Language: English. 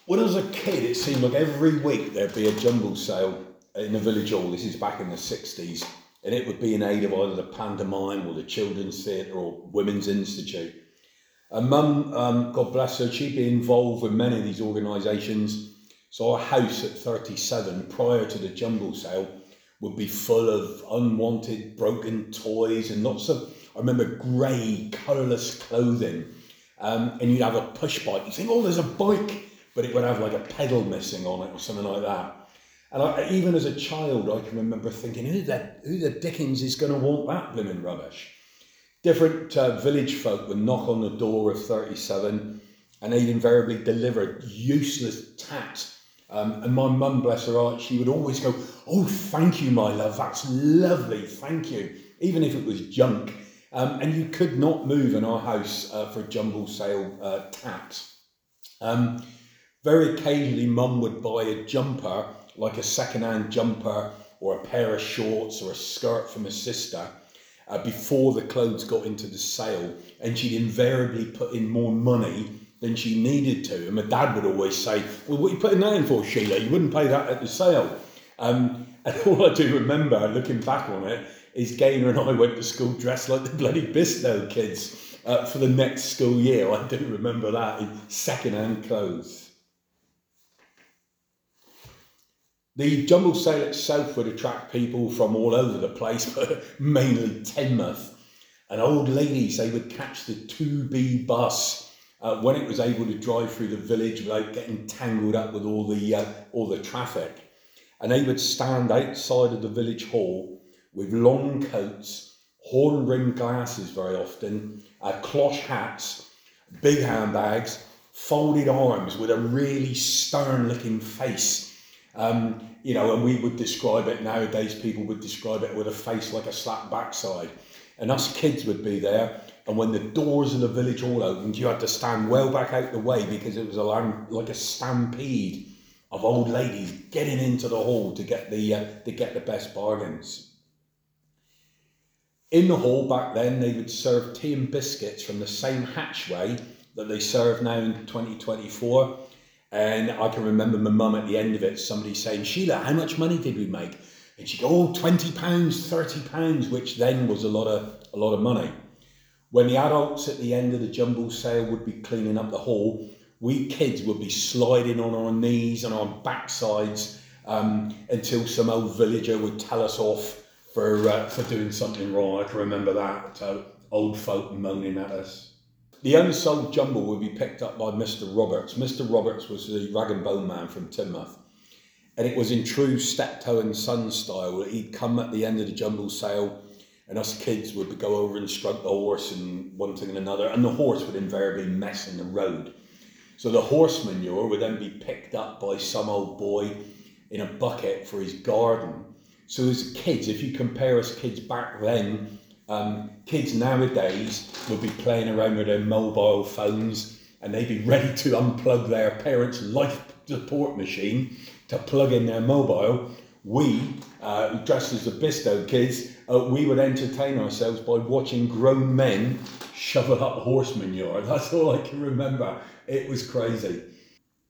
When I was a kid, it seemed like every week there'd be a jumble sale in the village hall. This is back in the 60s. And it would be in aid of either the pantomime or the children's theatre or Women's Institute. And Mum, God bless her, she'd be involved with many of these organisations. So our house at 37, prior to the jumble sale, would be full of unwanted, broken toys and lots of, I remember, grey, colourless clothing. And you'd have a push bike. You think, oh, there's a bike, but it would have like a pedal missing on it or something like that. And even as a child, I can remember thinking, who the dickens is going to want that blooming rubbish? Different village folk would knock on the door of 37 and they'd invariably deliver useless tat. And my mum, bless her heart, she would always go, oh, thank you, my love, that's lovely, thank you, even if it was junk. And you could not move in our house for jumble sale tat. Very occasionally, Mum would buy a jumper, like a second-hand jumper or a pair of shorts or a skirt from a sister, before the clothes got into the sale, and she'd invariably put in more money than she needed to. And my dad would always say, well, what are you putting that in for, Sheila? You wouldn't pay that at the sale. And all I do remember, looking back on it, is Gaynor and I went to school dressed like the bloody Bistow kids for the next school year. I do remember that, in second-hand clothes. The jumble sale itself would attract people from all over the place, but mainly Teignmouth. And old ladies, they would catch the 2B bus when it was able to drive through the village without getting tangled up with all the traffic. And they would stand outside of the village hall with long coats, horn-rimmed glasses very often, cloth hats, big handbags, folded arms with a really stern-looking face. And we would describe it nowadays, people would describe it with a face like a slapped backside. And us kids would be there, and when the doors of the village hall opened, you had to stand well back out the way because it was like a stampede of old ladies getting into the hall to get the best bargains. In the hall back then, they would serve tea and biscuits from the same hatchway that they serve now in 2024. And I can remember my mum at the end of it, somebody saying, Sheila, how much money did we make? And she'd go, oh, £20, £30, which then was a lot of money. When the adults at the end of the jumble sale would be cleaning up the hall, we kids would be sliding on our knees and our backsides until some old villager would tell us off for doing something wrong. I can remember that, old folk moaning at us. The unsold jumble would be picked up by Mr. Roberts. Mr. Roberts was the rag and bone man from Teignmouth. And it was in true Steptoe and Son style. He'd come at the end of the jumble sale and us kids would go over and stroke the horse and one thing and another. And the horse would invariably mess in the road. So the horse manure would then be picked up by some old boy in a bucket for his garden. So as kids, if you compare us kids back then, kids nowadays would be playing around with their mobile phones and they'd be ready to unplug their parents' life support machine to plug in their mobile. We, dressed as the Bistow kids, we would entertain ourselves by watching grown men shovel up horse manure. That's all I can remember. It was crazy.